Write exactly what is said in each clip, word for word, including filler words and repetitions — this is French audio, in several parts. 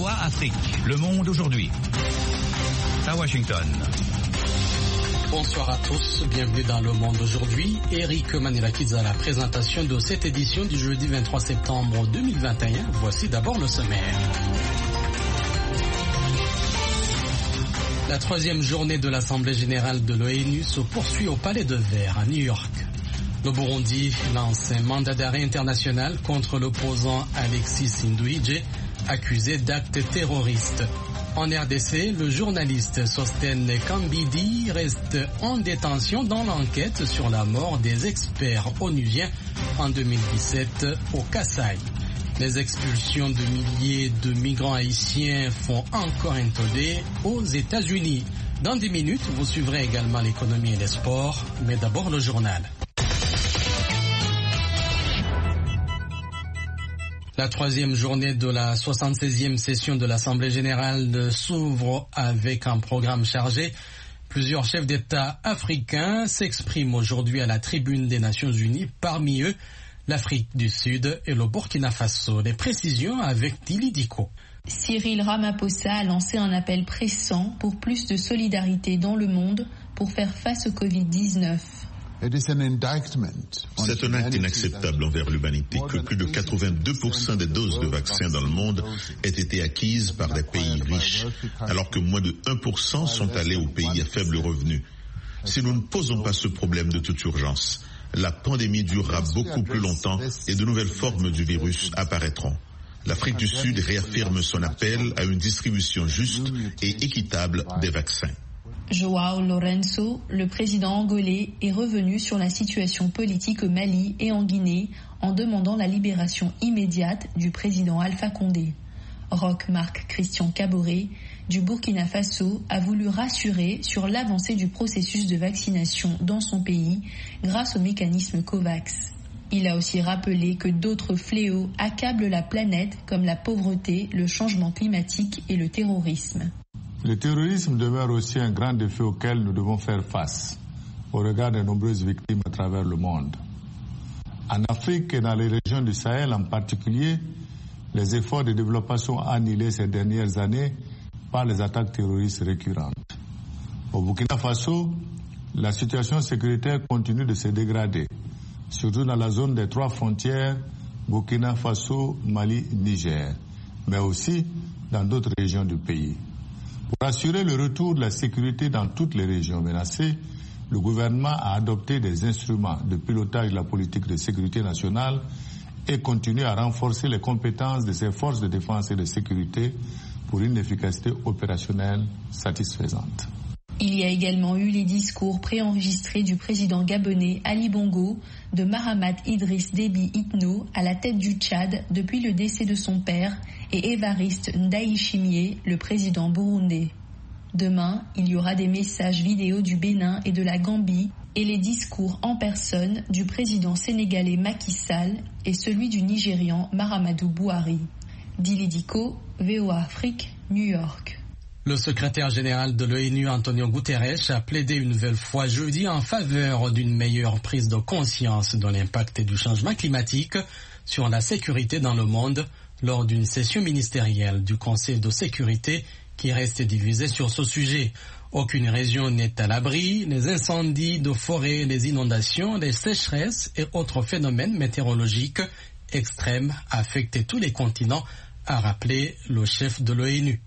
V O A Afrique, Le Monde aujourd'hui. À Washington. Bonsoir à tous, bienvenue dans Le Monde aujourd'hui. Eric Manilakidze à la présentation de cette édition du jeudi vingt-trois septembre deux mille vingt et un. Voici d'abord le sommaire. La troisième journée de l'Assemblée générale de l'ONU se poursuit au Palais de Verre à New York. Le Burundi lance un mandat d'arrêt international contre l'opposant Alexis Nduhije, accusé d'actes terroristes. En R D C, le journaliste Sosten Kambidi reste en détention dans l'enquête sur la mort des experts onusiens en deux mille dix-sept au Kasaï. Les expulsions de milliers de migrants haïtiens font encore un tollé aux États-Unis. Dans dix minutes, vous suivrez également l'économie et les sports, mais d'abord le journal. La troisième journée de la soixante-seizième session de l'Assemblée générale s'ouvre avec un programme chargé. Plusieurs chefs d'État africains s'expriment aujourd'hui à la tribune des Nations Unies, parmi eux l'Afrique du Sud et le Burkina Faso. Les précisions avec Dili Diko. Cyril Ramaphosa a lancé un appel pressant pour plus de solidarité dans le monde pour faire face au covid dix-neuf. C'est un acte inacceptable envers l'humanité que plus de quatre-vingt-deux pour cent des doses de vaccins dans le monde aient été acquises par des pays riches, alors que moins de un pour cent sont allés aux pays à faible revenu. Si nous ne posons pas ce problème de toute urgence, la pandémie durera beaucoup plus longtemps et de nouvelles formes du virus apparaîtront. L'Afrique du Sud réaffirme son appel à une distribution juste et équitable des vaccins. João Lourenço, le président angolais, est revenu sur la situation politique au Mali et en Guinée en demandant la libération immédiate du président Alpha Condé. Roch Marc Christian Kaboré, du Burkina Faso, a voulu rassurer sur l'avancée du processus de vaccination dans son pays grâce au mécanisme COVAX. Il a aussi rappelé que d'autres fléaux accablent la planète comme la pauvreté, le changement climatique et le terrorisme. Le terrorisme demeure aussi un grand défi auquel nous devons faire face au regard des nombreuses victimes à travers le monde. En Afrique et dans les régions du Sahel en particulier, les efforts de développement sont annihilés ces dernières années par les attaques terroristes récurrentes. Au Burkina Faso, la situation sécuritaire continue de se dégrader, surtout dans la zone des trois frontières Burkina Faso, Mali, Niger, mais aussi dans d'autres régions du pays. Pour assurer le retour de la sécurité dans toutes les régions menacées, le gouvernement a adopté des instruments de pilotage de la politique de sécurité nationale et continue à renforcer les compétences de ses forces de défense et de sécurité pour une efficacité opérationnelle satisfaisante. Il y a également eu les discours préenregistrés du président gabonais Ali Bongo, de Mahamat Idriss Déby Itno à la tête du Tchad depuis le décès de son père et Évariste Ndayishimiye, le président burundais. Demain, il y aura des messages vidéo du Bénin et de la Gambie et les discours en personne du président sénégalais Macky Sall et celui du Nigérian Mahamadou Buhari. Dili Diko, V O A Afrique, New York. Le secrétaire général de l'ONU, Antonio Guterres, a plaidé une nouvelle fois jeudi en faveur d'une meilleure prise de conscience de l'impact du changement climatique sur la sécurité dans le monde lors d'une session ministérielle du Conseil de sécurité qui reste divisé sur ce sujet. Aucune région n'est à l'abri. Les incendies de forêt, les inondations, les sécheresses et autres phénomènes météorologiques extrêmes affectent tous les continents, a rappelé le chef de l'ONU.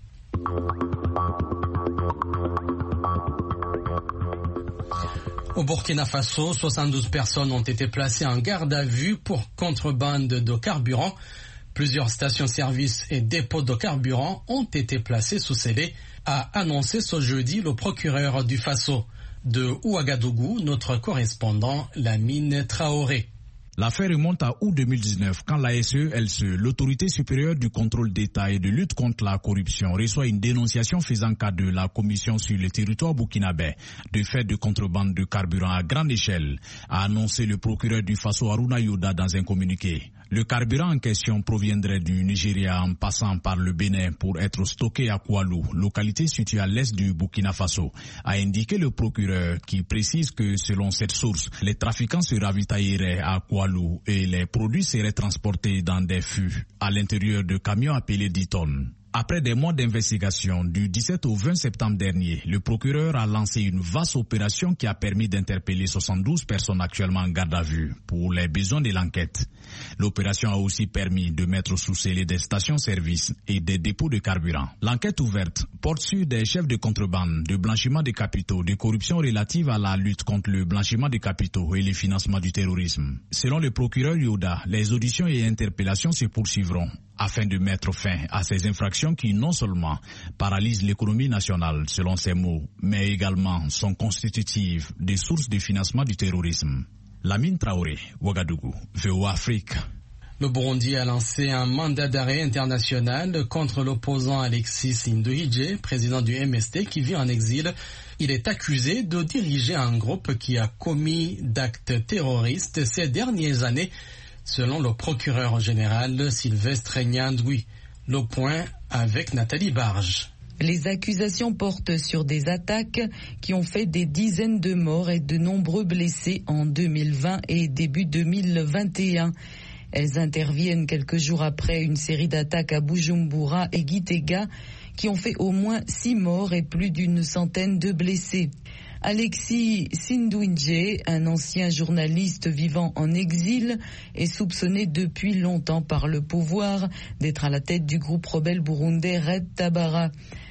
Au Burkina Faso, soixante-douze personnes ont été placées en garde à vue pour contrebande de carburant. Plusieurs stations-service et dépôts de carburant ont été placés sous scellé, a annoncé ce jeudi le procureur du Faso. De Ouagadougou, notre correspondant Lamine Traoré. L'affaire remonte à août deux mille dix-neuf quand l'A S E L C E, l'autorité supérieure du contrôle d'État et de lutte contre la corruption, reçoit une dénonciation faisant cas de la commission sur le territoire burkinabé de faits de contrebande de carburant à grande échelle, a annoncé le procureur du Faso Haruna Yoda dans un communiqué. Le carburant en question proviendrait du Nigeria en passant par le Bénin pour être stocké à Koualou, localité située à l'est du Burkina Faso, a indiqué le procureur qui précise que selon cette source, les trafiquants se ravitailleraient à Koualou et les produits seraient transportés dans des fûts à l'intérieur de camions appelés dix tonnes. Après des mois d'investigation, du dix-sept au vingt septembre dernier, le procureur a lancé une vaste opération qui a permis d'interpeller soixante-douze personnes actuellement en garde à vue pour les besoins de l'enquête. L'opération a aussi permis de mettre sous scellé des stations-service et des dépôts de carburant. L'enquête ouverte porte sur des chefs de contrebande, de blanchiment de capitaux, de corruption relative à la lutte contre le blanchiment de capitaux et le financement du terrorisme. Selon le procureur Yoda, les auditions et interpellations se poursuivront afin de mettre fin à ces infractions qui non seulement paralysent l'économie nationale, selon ses mots, mais également sont constitutives des sources de financement du terrorisme. Lamine Traoré, Ouagadougou, V O A Afrique. Le Burundi a lancé un mandat d'arrêt international contre l'opposant Alexis Nduhije, président du M S D qui vit en exil. Il est accusé de diriger un groupe qui a commis d'actes terroristes ces dernières années, selon le procureur général Sylvestre Nyandwi. Le point avec Nathalie Barge. Les accusations portent sur des attaques qui ont fait des dizaines de morts et de nombreux blessés en deux mille vingt et début deux mille vingt et un. Elles interviennent quelques jours après une série d'attaques à Bujumbura et Gitega qui ont fait au moins six morts et plus d'une centaine de blessés. Alexis Nduhije, un ancien journaliste vivant en exil, est soupçonné depuis longtemps par le pouvoir d'être à la tête du groupe rebelle burundais Red Tabara.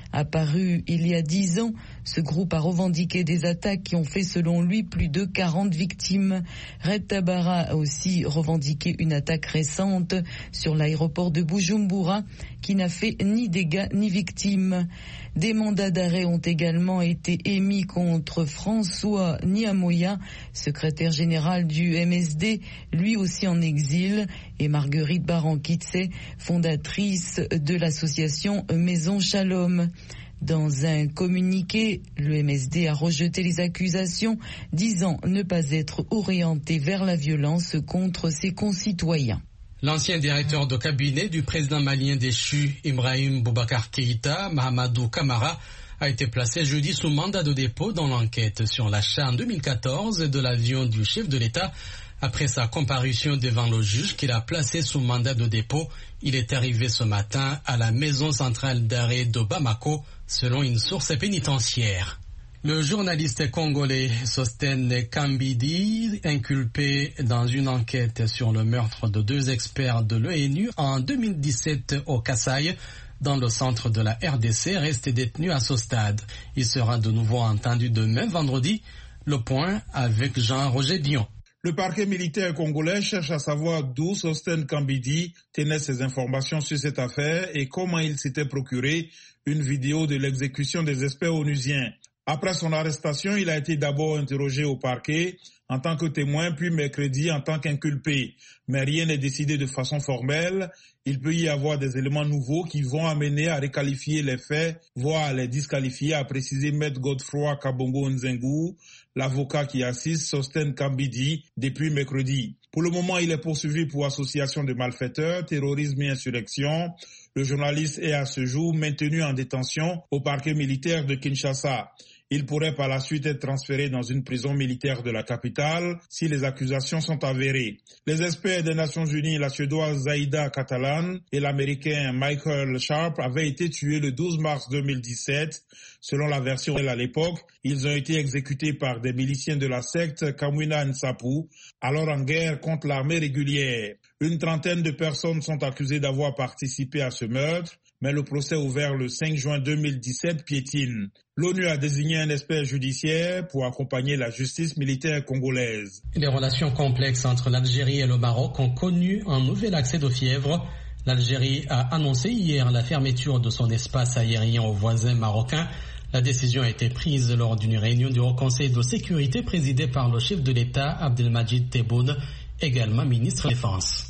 Apparu il y a dix ans, ce groupe a revendiqué des attaques qui ont fait selon lui plus de quarante victimes. Red Tabara a aussi revendiqué une attaque récente sur l'aéroport de Bujumbura qui n'a fait ni dégâts ni victimes. Des mandats d'arrêt ont également été émis contre François Niamoya, secrétaire général du M S D, lui aussi en exil, et Marguerite Barankitse, fondatrice de l'association Maison Shalom. Dans un communiqué, le M S D a rejeté les accusations, disant ne pas être orienté vers la violence contre ses concitoyens. L'ancien directeur de cabinet du président malien déchu Ibrahim Boubacar Keïta, Mahamadou Kamara, a été placé jeudi sous mandat de dépôt dans l'enquête sur l'achat en deux mille quatorze de l'avion du chef de l'État. Après sa comparution devant le juge qu'il a placé sous mandat de dépôt, il est arrivé ce matin à la maison centrale d'arrêt de Bamako, selon une source pénitentiaire. Le journaliste congolais Sostène Kambidi, inculpé dans une enquête sur le meurtre de deux experts de l'O N U en deux mille dix-sept au Kasaï, dans le centre de la R D C, reste détenu à ce stade. Il sera de nouveau entendu demain vendredi. Le point avec Jean-Roger Dion. Le parquet militaire congolais cherche à savoir d'où Sostène Kambidi tenait ses informations sur cette affaire et comment il s'était procuré une vidéo de l'exécution des experts onusiens. Après son arrestation, il a été d'abord interrogé au parquet en tant que témoin, puis mercredi en tant qu'inculpé. Mais rien n'est décidé de façon formelle. Il peut y avoir des éléments nouveaux qui vont amener à requalifier les faits, voire à les disqualifier, a précisé Maître Godefroy Kabongo Nzengu, l'avocat qui assiste Sostène Kambidi depuis mercredi. Pour le moment, il est poursuivi pour association de malfaiteurs, terrorisme et insurrection. Le journaliste est à ce jour maintenu en détention au parquet militaire de Kinshasa. Il pourrait par la suite être transféré dans une prison militaire de la capitale si les accusations sont avérées. Les experts des Nations Unies, la Suédoise Zaida Catalan et l'Américain Michael Sharp avaient été tués le douze mars deux mille dix-sept. Selon la version à l'époque, ils ont été exécutés par des miliciens de la secte Kamwina Nsapu, alors en guerre contre l'armée régulière. Une trentaine de personnes sont accusées d'avoir participé à ce meurtre, mais le procès ouvert le cinq juin deux mille dix-sept piétine. L'ONU a désigné un expert judiciaire pour accompagner la justice militaire congolaise. Les relations complexes entre l'Algérie et le Maroc ont connu un nouvel accès de fièvre. L'Algérie a annoncé hier la fermeture de son espace aérien aux voisins marocains. La décision a été prise lors d'une réunion du Haut Conseil de sécurité présidée par le chef de l'État Abdelmadjid Tebboune, également ministre de la Défense.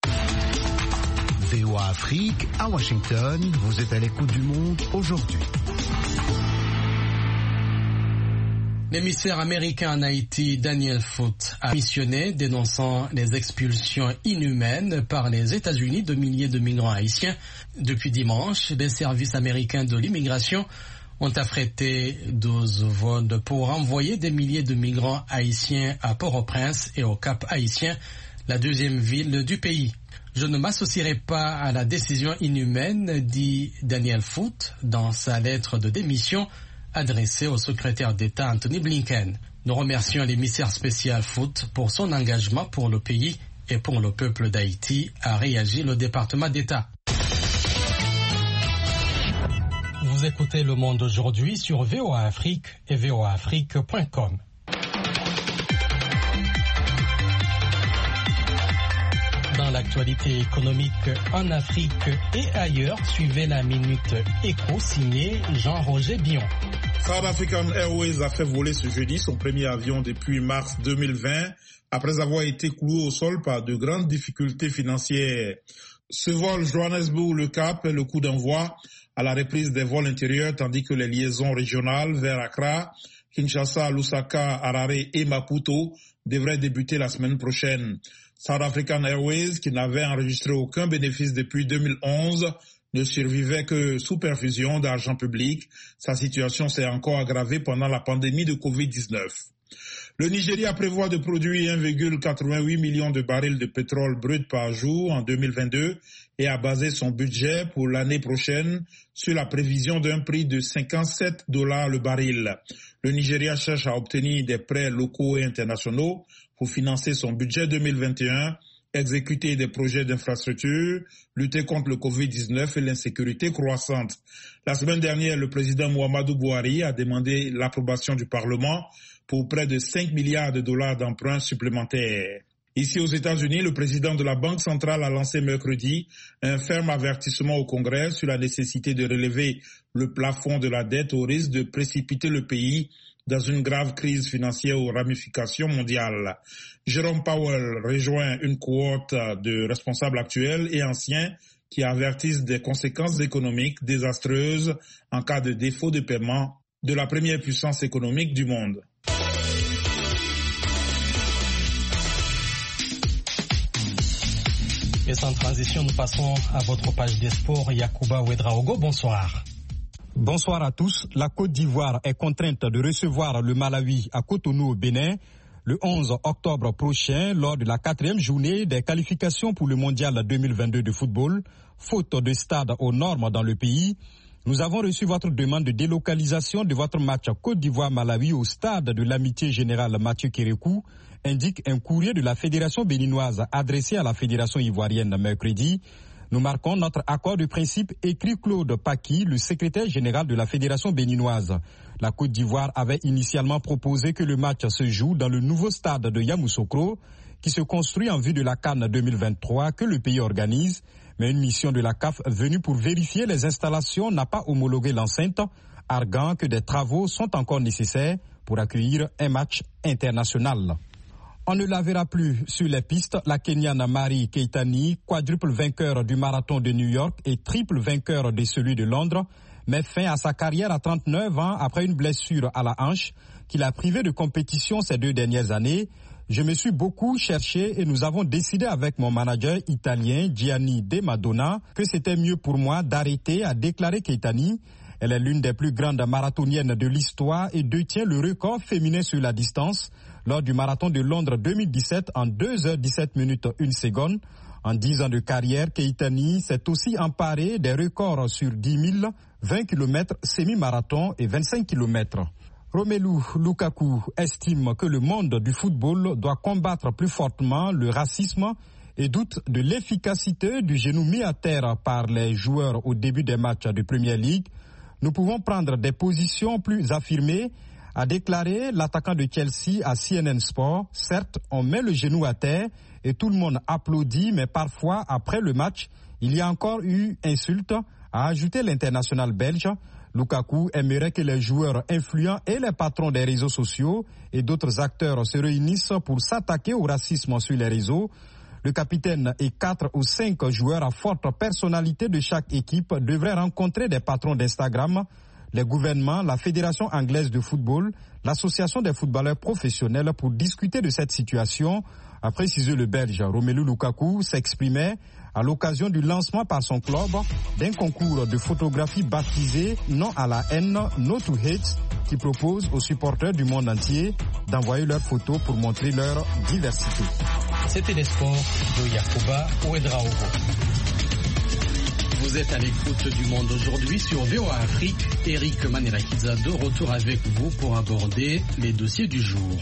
V O A Afrique, à Washington, vous êtes à l'écoute du monde aujourd'hui. L'émissaire américain en Haïti, Daniel Foote, a missionné dénonçant les expulsions inhumaines par les États-Unis de milliers de migrants haïtiens. Depuis dimanche, les services américains de l'immigration ont affrété douze vols pour envoyer des milliers de migrants haïtiens à Port-au-Prince et au Cap Haïtien, la deuxième ville du pays. Je ne m'associerai pas à la décision inhumaine, dit Daniel Foote dans sa lettre de démission adressée au secrétaire d'État Anthony Blinken. Nous remercions l'émissaire spécial Foote pour son engagement pour le pays et pour le peuple d'Haïti, a réagi le département d'État. Vous écoutez Le Monde aujourd'hui sur V O A Afrique et V O A Afrique point com. Dans l'actualité économique en Afrique et ailleurs, suivez la Minute Éco signée Jean-Roger Bion. South African Airways a fait voler ce jeudi son premier avion depuis mars deux mille vingt, après avoir été cloué au sol par de grandes difficultés financières. Ce vol Johannesburg-Le Cap est le coup d'envoi à la reprise des vols intérieurs, tandis que les liaisons régionales vers Accra, Kinshasa, Lusaka, Harare et Maputo devraient débuter la semaine prochaine. South African Airways, qui n'avait enregistré aucun bénéfice depuis deux mille onze, ne survivait que sous perfusion d'argent public. Sa situation s'est encore aggravée pendant la pandémie de covid dix-neuf. Le Nigeria prévoit de produire un virgule quatre-vingt-huit million de barils de pétrole brut par jour en deux mille vingt-deux et a basé son budget pour l'année prochaine sur la prévision d'un prix de cinquante-sept dollars le baril. Le Nigeria cherche à obtenir des prêts locaux et internationaux pour financer son budget deux mille vingt et un, exécuter des projets d'infrastructure, lutter contre le covid dix-neuf et l'insécurité croissante. La semaine dernière, le président Muhammadu Buhari a demandé l'approbation du Parlement pour près de cinq milliards de dollars d'emprunts supplémentaires. Ici aux États-Unis, le président de la Banque centrale a lancé mercredi un ferme avertissement au Congrès sur la nécessité de relever le plafond de la dette au risque de précipiter le pays dans une grave crise financière aux ramifications mondiales. Jerome Powell rejoint une cohorte de responsables actuels et anciens qui avertissent des conséquences économiques désastreuses en cas de défaut de paiement de la première puissance économique du monde. Et sans transition, nous passons à votre page des sports. Yacouba Ouedraogo, bonsoir. Bonsoir à tous. La Côte d'Ivoire est contrainte de recevoir le Malawi à Cotonou au Bénin le onze octobre prochain lors de la quatrième journée des qualifications pour le mondial deux mille vingt-deux de football. Faute de stade aux normes dans le pays, nous avons reçu votre demande de délocalisation de votre match Côte d'Ivoire-Malawi au stade de l'Amitié Générale Mathieu Kérékou, indique un courrier de la Fédération béninoise adressé à la Fédération ivoirienne mercredi. Nous marquons notre accord de principe, écrit Claude Paki, le secrétaire général de la Fédération béninoise. La Côte d'Ivoire avait initialement proposé que le match se joue dans le nouveau stade de Yamoussoukro, qui se construit en vue de la CAN deux mille vingt-trois que le pays organise. Mais une mission de la C A F venue pour vérifier les installations n'a pas homologué l'enceinte, arguant que des travaux sont encore nécessaires pour accueillir un match international. On ne la verra plus sur les pistes. La Kenyane Mary Keitany, quadruple vainqueur du marathon de New York et triple vainqueur de celui de Londres, met fin à sa carrière à trente-neuf ans après une blessure à la hanche qui l'a privé de compétition ces deux dernières années. Je me suis beaucoup cherché et nous avons décidé avec mon manager italien Gianni De Madonna que c'était mieux pour moi d'arrêter, a déclaré Keitany. Elle est l'une des plus grandes marathoniennes de l'histoire et détient le record féminin sur la distance lors du marathon de Londres deux mille dix-sept en deux heures dix-sept minutes une seconde. En dix ans de carrière, Keitany s'est aussi emparée des records sur dix mille, vingt kilomètres, semi-marathon et vingt-cinq kilomètres. Romelu Lukaku estime que le monde du football doit combattre plus fortement le racisme et doute de l'efficacité du genou mis à terre par les joueurs au début des matchs de Premier League. Nous pouvons prendre des positions plus affirmées, a déclaré l'attaquant de Chelsea à C N N Sport. Certes, on met le genou à terre et tout le monde applaudit, mais parfois, après le match, il y a encore eu insulte, a ajouté l'international belge. Lukaku aimerait que les joueurs influents et les patrons des réseaux sociaux et d'autres acteurs se réunissent pour s'attaquer au racisme sur les réseaux. Le capitaine et quatre ou cinq joueurs à forte personnalité de chaque équipe devraient rencontrer des patrons d'Instagram, les gouvernements, la Fédération anglaise de football, l'Association des footballeurs professionnels pour discuter de cette situation, a précisé le Belge. Romelu Lukaku s'exprimait à l'occasion du lancement par son club d'un concours de photographie baptisé Non à la haine, No to Hate, qui propose aux supporters du monde entier d'envoyer leurs photos pour montrer leur diversité. C'était les sports de Yakuba Ouedraogo. Vous êtes à l'écoute du Monde aujourd'hui sur V O A Afrique. Eric Manirakiza de retour avec vous pour aborder les dossiers du jour.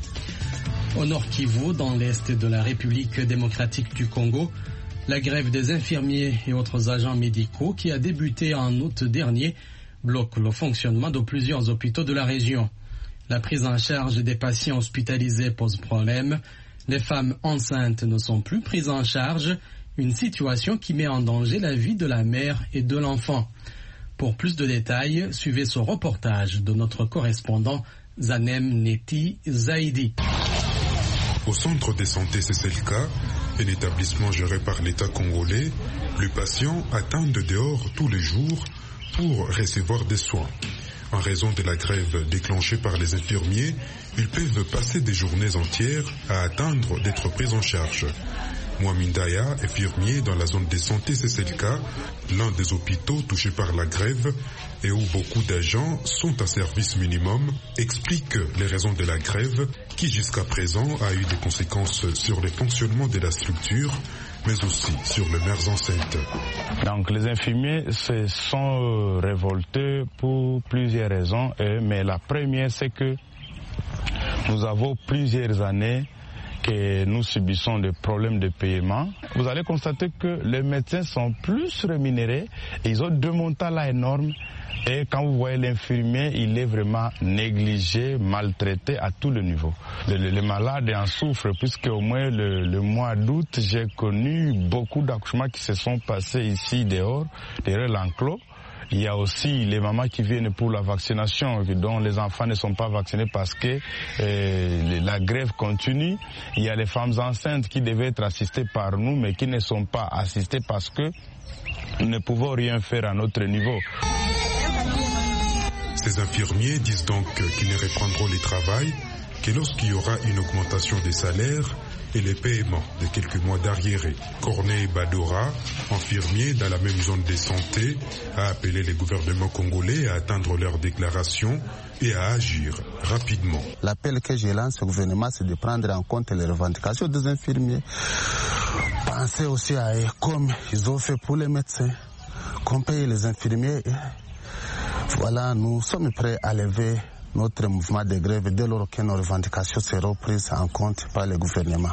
Au Nord Kivu, dans l'Est de la République démocratique du Congo, la grève des infirmiers et autres agents médicaux qui a débuté en août dernier bloque le fonctionnement de plusieurs hôpitaux de la région. La prise en charge des patients hospitalisés pose problème. Les femmes enceintes ne sont plus prises en charge, une situation qui met en danger la vie de la mère et de l'enfant. Pour plus de détails, suivez ce reportage de notre correspondant Zanem Neti Zaidi. Au centre de santé C C L K, un établissement géré par l'État congolais, les patients attendent dehors tous les jours pour recevoir des soins. En raison de la grève déclenchée par les infirmiers, ils peuvent passer des journées entières à attendre d'être pris en charge. Mouamindaya, infirmier dans la zone de santé C C L K, l'un des hôpitaux touchés par la grève et où beaucoup d'agents sont à service minimum, explique les raisons de la grève qui jusqu'à présent a eu des conséquences sur le fonctionnement de la structure, mais aussi sur les mères enceintes. Donc les infirmiers se sont révoltés pour plusieurs raisons, mais la première c'est que nous avons plusieurs années que nous subissons des problèmes de paiement. Vous allez constater que les médecins sont plus rémunérés, et ils ont deux montants là énormes. Et quand vous voyez l'infirmier, il est vraiment négligé, maltraité à tous les niveaux. Les, les malades en souffrent, puisque au moins le, le mois d'août, j'ai connu beaucoup d'accouchements qui se sont passés ici dehors, derrière l'enclos. Il y a aussi les mamans qui viennent pour la vaccination, dont les enfants ne sont pas vaccinés parce que euh, la grève continue. Il y a les femmes enceintes qui devaient être assistées par nous, mais qui ne sont pas assistées parce que nous ne pouvons rien faire à notre niveau. Ces infirmiers disent donc qu'ils ne reprendront le travail que lorsqu'il y aura une augmentation des salaires et les paiements de quelques mois d'arriérés. Corneille Badora, infirmier dans la même zone de santé, a appelé les gouvernements congolais à atteindre leurs déclarations et à agir rapidement. L'appel que je lance au gouvernement, c'est de prendre en compte les revendications des infirmiers. Pensez aussi à eux, comme ils ont fait pour les médecins, qu'on paye les infirmiers. Voilà, nous sommes prêts à lever notre mouvement de grève dès lors que nos revendications seront prises en compte par le gouvernement.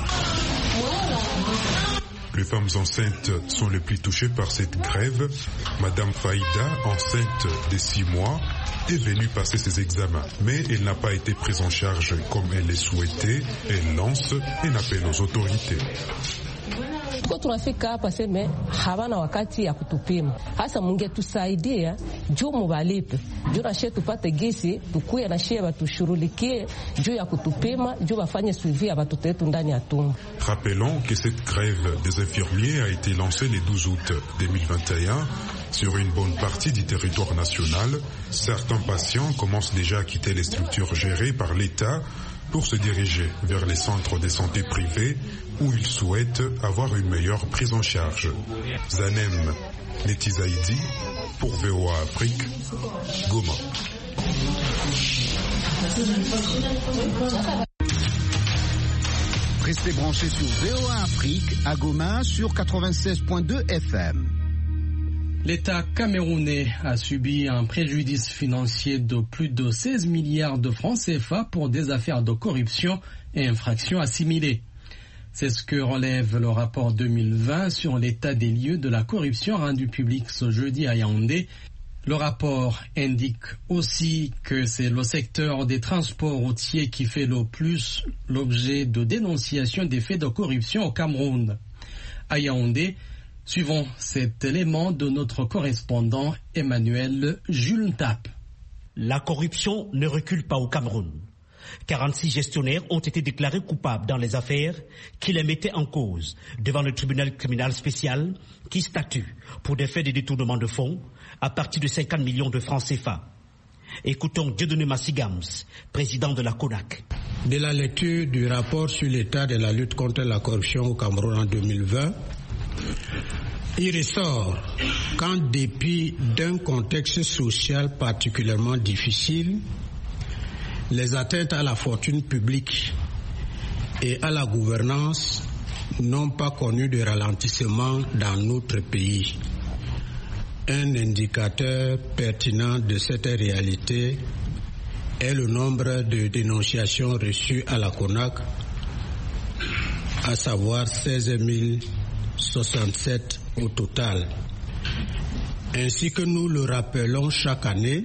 Les femmes enceintes sont les plus touchées par cette grève. Madame Faïda, enceinte de six mois, est venue passer ses examens, mais elle n'a pas été prise en charge comme elle le souhaitait. Elle lance un appel aux autorités. Tuko tunafika hapa seme hawana wakati ya kutupima. Hasa mungetusaidia juu mubalipe. Juu na shetu tupate gesi, tukuye na shie batushurulikie juu ya kutupima, juu bafanye suivi ya batoto yetu ndani ya tumbo. Rappelons que cette grève des infirmiers a été lancée le douze août deux mille vingt et un sur une bonne partie du territoire national. Certains patients commencent déjà à quitter les structures gérées par l'État pour se diriger vers les centres de santé privés où ils souhaitent avoir une meilleure prise en charge. Zanem Netizaidi pour V O A Afrique, Goma. Restez branchés sur V O A Afrique à Goma sur quatre-vingt-seize point deux F M. L'État camerounais a subi un préjudice financier de plus de seize milliards de francs C F A pour des affaires de corruption et infractions assimilées. C'est ce que relève le rapport deux mille vingt sur l'état des lieux de la corruption rendu public ce jeudi à Yaoundé. Le rapport indique aussi que c'est le secteur des transports routiers qui fait le plus l'objet de dénonciations des faits de corruption au Cameroun. À Yaoundé, suivons cet élément de notre correspondant Emmanuel Jules Tap. La corruption ne recule pas au Cameroun. quarante-six gestionnaires ont été déclarés coupables dans les affaires qui les mettaient en cause devant le tribunal criminel spécial qui statue pour des faits de détournement de fonds à partir de cinquante millions de francs C F A. Écoutons Dieudonné Massigams, président de la CONAC. De la lecture du rapport sur l'état de la lutte contre la corruption au Cameroun en deux mille vingt, il ressort qu'en dépit d'un contexte social particulièrement difficile, les atteintes à la fortune publique et à la gouvernance n'ont pas connu de ralentissement dans notre pays. Un indicateur pertinent de cette réalité est le nombre de dénonciations reçues à la CONAC, à savoir seize mille soixante-sept au total. Ainsi que nous le rappelons chaque année,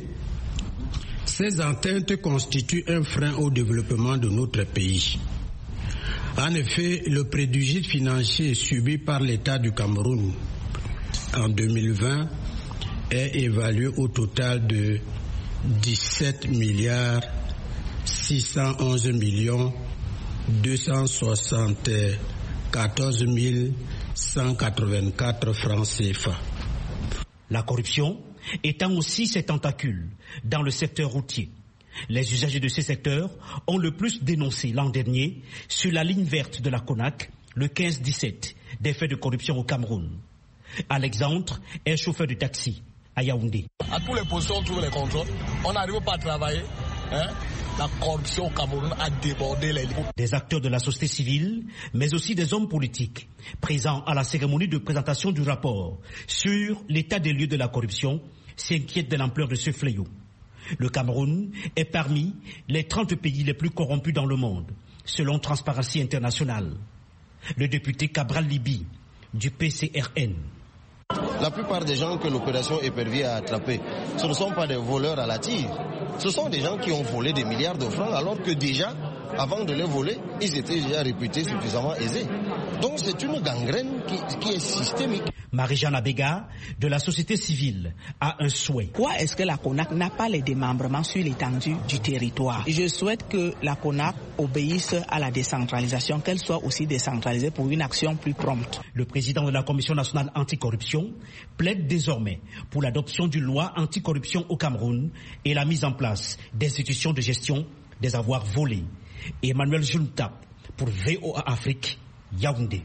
ces atteintes constituent un frein au développement de notre pays. En effet, le préjudice financier subi par l'État du Cameroun en deux mille vingt est évalué au total de dix-sept milliards six cent onze millions deux cent soixante-quatorze mille cent quatre-vingt-quatre francs C F A. La corruption étend aussi ses tentacules dans le secteur routier. Les usagers de ces secteurs ont le plus dénoncé l'an dernier sur la ligne verte de la CONAC le quinze dix-sept des faits de corruption au Cameroun. Alexandre est chauffeur de taxi à Yaoundé. À tous les postes, on trouve les contrôles. On n'arrive pas à travailler. Hein? La corruption au Cameroun a débordé les limites. Des acteurs de la société civile, mais aussi des hommes politiques, présents à la cérémonie de présentation du rapport sur l'état des lieux de la corruption, s'inquiètent de l'ampleur de ce fléau. Le Cameroun est parmi les trente pays les plus corrompus dans le monde, selon Transparency International. Le député Cabral Libi, du P C R N. La plupart des gens que l'opération Épervier a attrapés, ce ne sont pas des voleurs à la tire. Ce sont des gens qui ont volé des milliards de francs alors que déjà, avant de les voler, ils étaient déjà réputés suffisamment aisés. Donc c'est une gangrène qui, qui est systémique. Marie-Jeanne Abega, de la société civile, a un souhait. Pourquoi est-ce que la CONAC n'a pas les démembrements sur l'étendue du territoire? Je souhaite que la CONAC obéisse à la décentralisation, qu'elle soit aussi décentralisée pour une action plus prompte. Le président de la Commission nationale anticorruption plaide désormais pour l'adoption d'une loi anticorruption au Cameroun et la mise en place d'institutions de gestion des avoirs volés. Emmanuel Junta pour V O A Afrique, Yaoundé.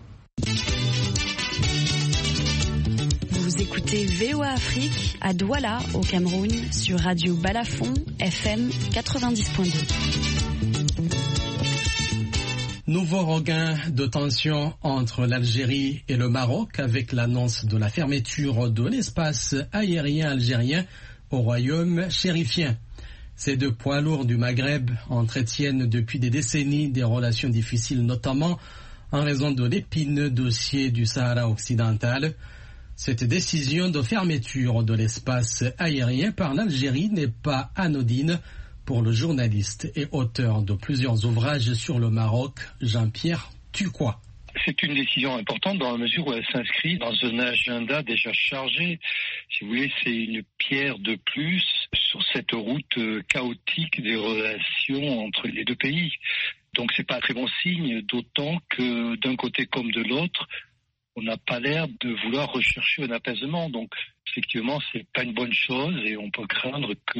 Vous écoutez V O A Afrique à Douala, au Cameroun, sur Radio Balafon, F M quatre-vingt-dix point deux. Nouveau regain de tension entre l'Algérie et le Maroc avec l'annonce de la fermeture de l'espace aérien algérien au royaume chérifien. Ces deux poids lourds du Maghreb entretiennent depuis des décennies des relations difficiles, notamment en raison de l'épineux dossier du Sahara occidental. Cette décision de fermeture de l'espace aérien par l'Algérie n'est pas anodine pour le journaliste et auteur de plusieurs ouvrages sur le Maroc, Jean-Pierre Tuquois. C'est une décision importante dans la mesure où elle s'inscrit dans un agenda déjà chargé. Si vous voulez, c'est une pierre de plus sur cette route chaotique des relations entre les deux pays. Donc c'est pas un très bon signe, d'autant que d'un côté comme de l'autre, on n'a pas l'air de vouloir rechercher un apaisement. Donc effectivement, c'est pas une bonne chose et on peut craindre que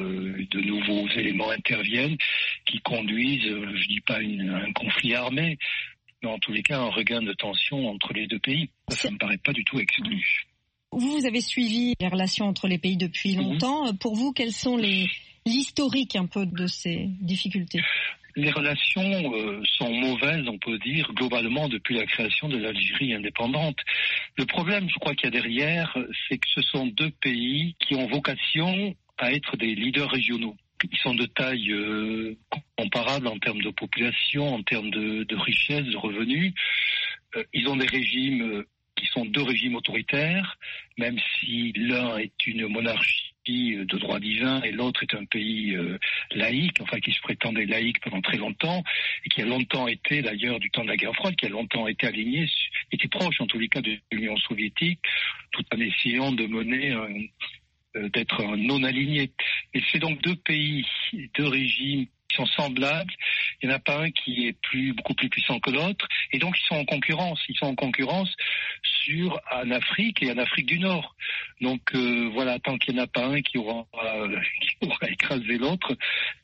de nouveaux éléments interviennent qui conduisent, je dis pas une, un conflit armé, mais en tous les cas un regain de tension entre les deux pays. Ça me paraît pas du tout exclu. Vous, vous avez suivi les relations entre les pays depuis longtemps. Mmh. Pour vous, quels sont les l'historique un peu de ces difficultés? Les relations euh, sont mauvaises, on peut dire, globalement depuis la création de l'Algérie indépendante. Le problème, je crois qu'il y a derrière, c'est que ce sont deux pays qui ont vocation à être des leaders régionaux. Ils sont de taille euh, comparable en termes de population, en termes de, de richesse, de revenus. Euh, ils ont des régimes euh, qui sont deux régimes autoritaires, même si l'un est une monarchie de droit divin et l'autre est un pays euh, laïque, enfin qui se prétendait laïque pendant très longtemps et qui a longtemps été, d'ailleurs du temps de la guerre froide, qui a longtemps été aligné, était proche en tous les cas de l'Union soviétique, tout en essayant de mener un, euh, d'être un non-aligné. Et c'est donc deux pays, deux régimes qui sont semblables. Il n'y en a pas un qui est plus, beaucoup plus puissant que l'autre. Et donc, ils sont en concurrence. Ils sont en concurrence sur, en Afrique et en Afrique du Nord. Donc, euh, voilà, tant qu'il n'y en a pas un qui aura, euh, qui aura écrasé l'autre,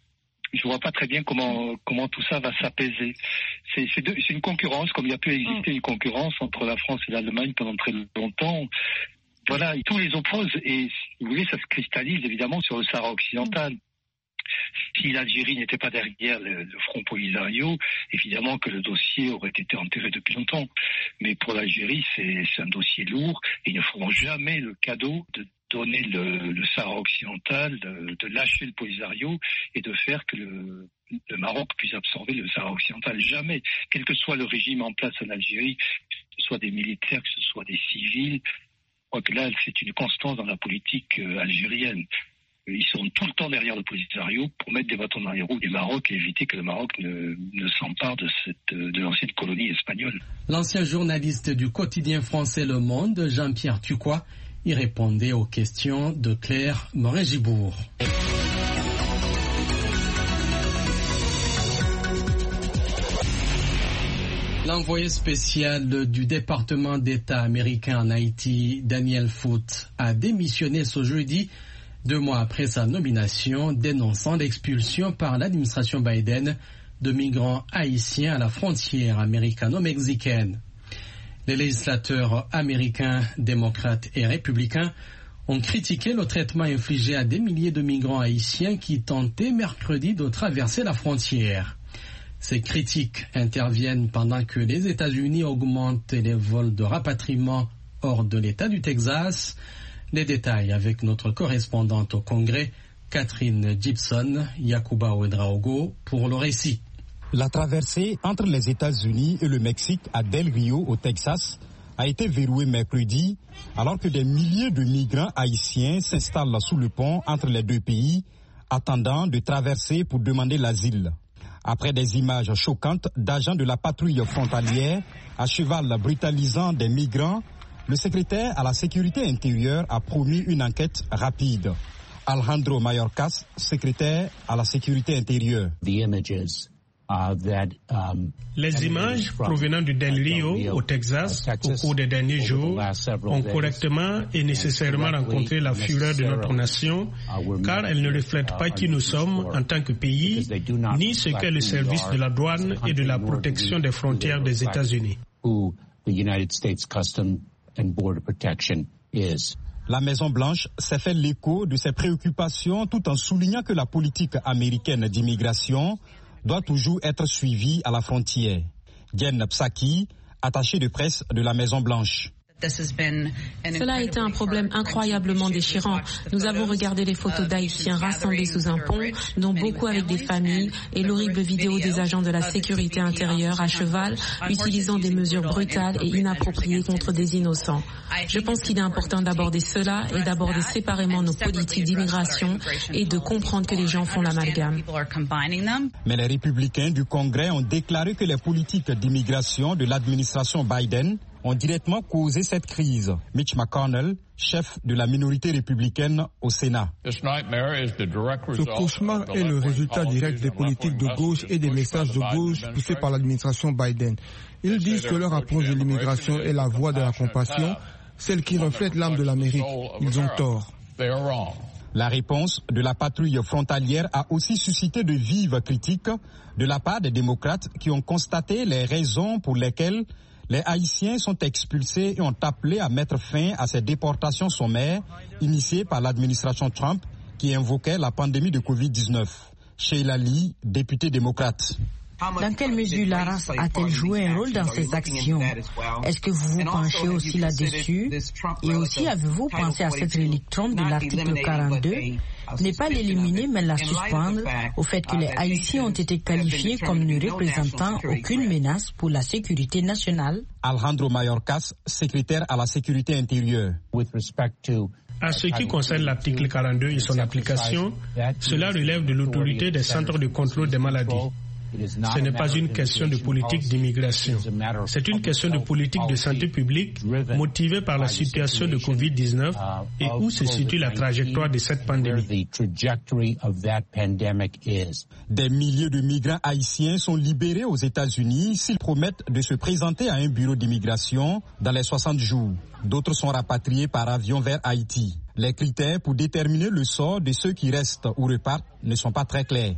je ne vois pas très bien comment, comment tout ça va s'apaiser. C'est, c'est, de, c'est une concurrence, comme il y a pu exister une concurrence entre la France et l'Allemagne pendant très longtemps. Voilà, tout les oppose. Et, si vous voulez, ça se cristallise évidemment sur le Sahara occidental. Si l'Algérie n'était pas derrière le, le Front Polisario, évidemment que le dossier aurait été enterré depuis longtemps. Mais pour l'Algérie, c'est, c'est un dossier lourd et ils ne feront jamais le cadeau de donner le, le Sahara occidental, de, de lâcher le Polisario et de faire que le, le Maroc puisse absorber le Sahara occidental. Jamais, quel que soit le régime en place en Algérie, que ce soit des militaires, que ce soit des civils, je crois que là, c'est une constance dans la politique euh, algérienne. Ils sont tout le temps derrière le Polisario pour mettre des bâtons dans les roues du Maroc et éviter que le Maroc ne, ne s'empare de, cette, de l'ancienne colonie espagnole. L'ancien journaliste du quotidien français Le Monde, Jean-Pierre Tucois, y répondait aux questions de Claire Morin-Gibourg. L'envoyé spécial du département d'État américain en Haïti, Daniel Foote, a démissionné ce jeudi, deux mois après sa nomination, dénonçant l'expulsion par l'administration Biden de migrants haïtiens à la frontière américano-mexicaine. Les législateurs américains, démocrates et républicains ont critiqué le traitement infligé à des milliers de migrants haïtiens qui tentaient mercredi de traverser la frontière. Ces critiques interviennent pendant que les États-Unis augmentent les vols de rapatriement hors de l'État du Texas. Les détails avec notre correspondante au Congrès, Catherine Gibson, Yacouba Ouedraogo, pour le récit. La traversée entre les États-Unis et le Mexique à Del Rio, au Texas, a été verrouillée mercredi, alors que des milliers de migrants haïtiens s'installent sous le pont entre les deux pays, attendant de traverser pour demander l'asile. Après des images choquantes d'agents de la patrouille frontalière à cheval brutalisant des migrants, le secrétaire à la sécurité intérieure a promis une enquête rapide. Alejandro Mayorkas, secrétaire à la sécurité intérieure. Les images provenant du Del Rio, au Texas, au cours des derniers jours, ont correctement et nécessairement rencontré la fureur de notre nation, car elles ne reflètent pas qui nous sommes en tant que pays, ni ce qu'est le service de la douane et de la protection des frontières des États-Unis. La Maison-Blanche s'est fait l'écho de ses préoccupations tout en soulignant que la politique américaine d'immigration doit toujours être suivie à la frontière. Jen Psaki, attachée de presse de la Maison-Blanche. Cela a été un problème incroyablement déchirant. Nous avons regardé les photos d'Haïtiens rassemblés sous un pont, dont beaucoup avec des familles, et l'horrible vidéo des agents de la sécurité intérieure à cheval, utilisant des mesures brutales et inappropriées contre des innocents. Je pense qu'il est important d'aborder cela et d'aborder séparément nos politiques d'immigration et de comprendre que les gens font l'amalgame. Mais les républicains du Congrès ont déclaré que les politiques d'immigration de l'administration Biden ont directement causé cette crise. Mitch McConnell, chef de la minorité républicaine au Sénat. Ce cauchemar est le résultat direct des politiques de gauche et des messages de gauche poussés par l'administration Biden. Ils disent que leur approche de l'immigration est la voie de la compassion, celle qui reflète l'âme de l'Amérique. Ils ont tort. La réponse de la patrouille frontalière a aussi suscité de vives critiques de la part des démocrates qui ont constaté les raisons pour lesquelles les Haïtiens sont expulsés et ont appelé à mettre fin à ces déportations sommaires initiées par l'administration Trump qui invoquait la pandémie de covid dix-neuf. Sheila Lee, députée démocrate. Dans quelle mesure la race a-t-elle joué un rôle dans ces actions? Est-ce que vous vous penchez aussi là-dessus? Et aussi, avez-vous pensé à cette relique Trump de l'article quarante-deux? Ne pas l'éliminer, mais la suspendre au fait que les Haïtiens ont été qualifiés comme ne représentant aucune menace pour la sécurité nationale? Alejandro Mayorkas, secrétaire à la sécurité intérieure. À ce qui concerne l'article quarante-deux et son application, cela relève de l'autorité des centres de contrôle des maladies. Ce n'est pas une question de politique d'immigration. C'est une question de politique de santé publique motivée par la situation de covid dix-neuf et où se situe la trajectoire de cette pandémie. Des milliers de migrants haïtiens sont libérés aux États-Unis s'ils promettent de se présenter à un bureau d'immigration dans les soixante jours. D'autres sont rapatriés par avion vers Haïti. Les critères pour déterminer le sort de ceux qui restent ou repartent ne sont pas très clairs.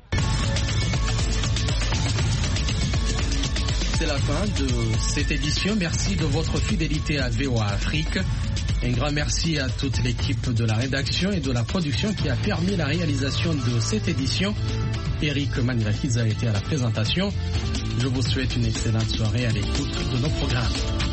C'est la fin de cette édition. Merci de votre fidélité à V O A Afrique. Un grand merci à toute l'équipe de la rédaction et de la production qui a permis la réalisation de cette édition. Eric Manilakidze a été à la présentation. Je vous souhaite une excellente soirée à l'écoute de nos programmes.